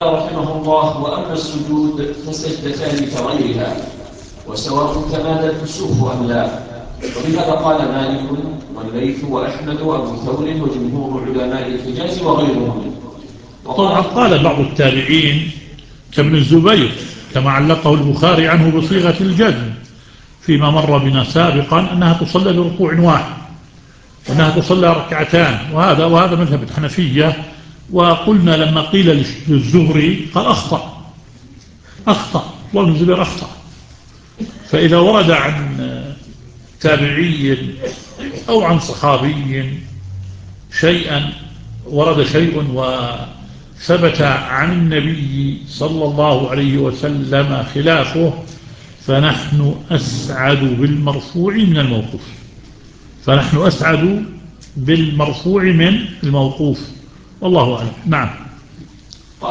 رحمه الله: وأما السجود فسجدتان كغيرها، وسواء تمادى الكسوف أم لا. وبهذا قال مالك والليث وأحمد وأبو ثور وجمهور علماء الحجاز وغيرهم. طبعا قال بعض التابعين كابن الزبير كما علقه البخاري عنه بصيغة الجزم فيما مر بنا سابقا أنها تصلى بركوع واحد وأنها تصلى ركعتان، وهذا مذهب الحنفية. وقلنا لما قيل للزهري قال أخطأ الله بن الزبير أخطأ. فإذا ورد عن تابعي أو عن صحابي ورد شيء وثبت عن النبي صلى الله عليه وسلم خلافه فنحن أسعد بالمرفوع من الموقوف. والله أعلم. نعم.